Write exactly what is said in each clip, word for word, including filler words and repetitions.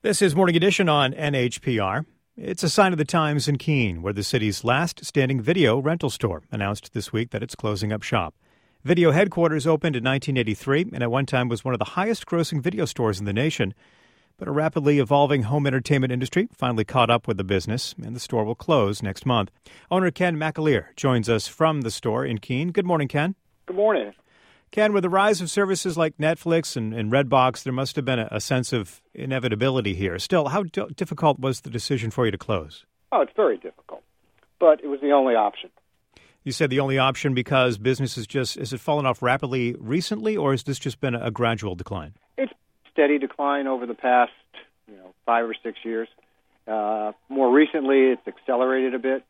This is Morning Edition on N H P R. It's a sign of the times in Keene, where the city's last standing video rental store announced this week that it's closing up shop. Video headquarters opened in nineteen eighty-three and at one time was one of the highest-grossing video stores in the nation. But a rapidly evolving home entertainment industry finally caught up with the business, and the store will close next month. Owner Ken McAleer joins us from the store in Keene. Good morning, Ken. Good morning. Ken, with the rise of services like Netflix and, and Redbox, there must have been a, a sense of inevitability here. Still, how d- difficult was the decision for you to close? Oh, it's very difficult, but it was the only option. You said the only option because business is just, has it fallen off rapidly recently, or has this just been a, a gradual decline? It's steady decline over the past, you know, five or six years. Uh, more recently, it's accelerated a bit,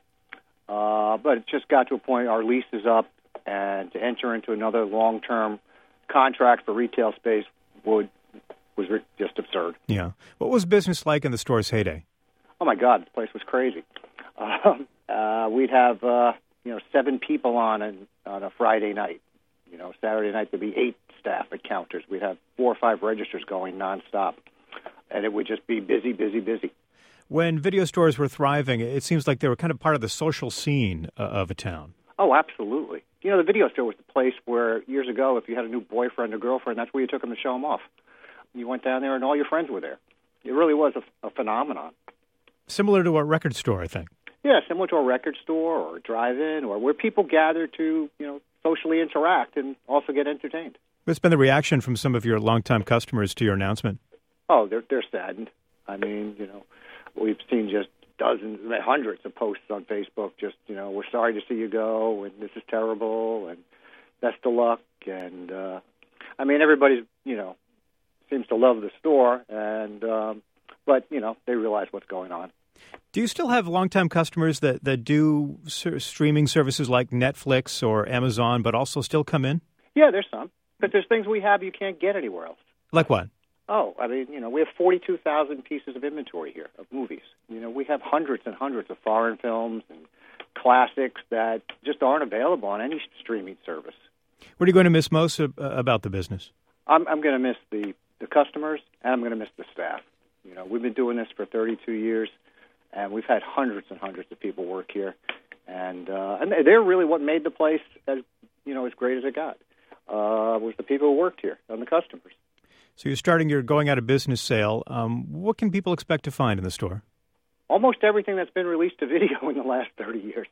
uh, but it just got to a point our lease is up, and to enter into another long-term contract for retail space would was re- just absurd. Yeah. What was business like in the store's heyday? Oh, my God, the place was crazy. Um, uh, we'd have, uh, you know, seven people on an, on a Friday night. You know, Saturday night there'd be eight staff at counters. We'd have four or five registers going nonstop, and it would just be busy, busy, busy. When video stores were thriving, it seems like they were kind of part of the social scene uh, of a town. Oh, absolutely. You know, the video store was the place where years ago, if you had a new boyfriend or girlfriend, that's where you took them to show them off. You went down there and all your friends were there. It really was a, a phenomenon. Similar to a record store, I think. Yeah, similar to a record store or a drive-in or where people gather to, you know, socially interact and also get entertained. What's been the reaction from some of your longtime customers to your announcement? Oh, they're they're saddened. I mean, you know, we've seen just dozens, hundreds of posts on Facebook, just, you know, we're sorry to see you go, and this is terrible, and best of luck. And, uh, I mean, everybody's, you know, seems to love the store, and um, but, you know, they realize what's going on. Do you still have longtime customers that, that do ser- streaming services like Netflix or Amazon, but also still come in? Yeah, there's some. But there's things we have you can't get anywhere else. Like what? Oh, I mean, you know, we have forty-two thousand pieces of inventory here of movies. You know, we have hundreds and hundreds of foreign films and classics that just aren't available on any streaming service. What are you going to miss most uh, about the business? I'm, I'm going to miss the, the customers, and I'm going to miss the staff. You know, we've been doing this for thirty-two years, and we've had hundreds and hundreds of people work here. And, uh, and they're really what made the place, as you know, as great as it got, uh, was the people who worked here and the customers. So you're starting your going out of business sale. Um, what can people expect to find in the store? Almost everything that's been released to video in the last thirty years.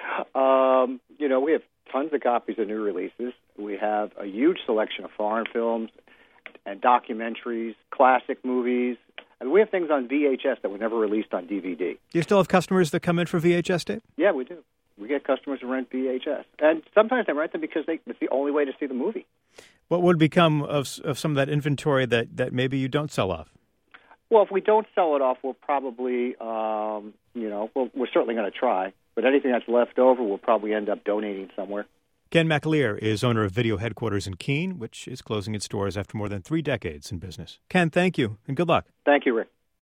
Um, you know, we have tons of copies of new releases. We have a huge selection of foreign films and documentaries, classic movies. And we have things on V H S that were never released on D V D. Do you still have customers that come in for V H S tape? Yeah, we do. We get customers who rent V H S. And sometimes they rent them because they, it's the only way to see the movie. What would become of, of some of that inventory that, that maybe you don't sell off? Well, if we don't sell it off, we'll probably, um, you know, we'll, we're certainly going to try. But anything that's left over, we'll probably end up donating somewhere. Ken McAleer is owner of Video Headquarters in Keene, which is closing its doors after more than three decades in business. Ken, thank you, and good luck. Thank you, Rick.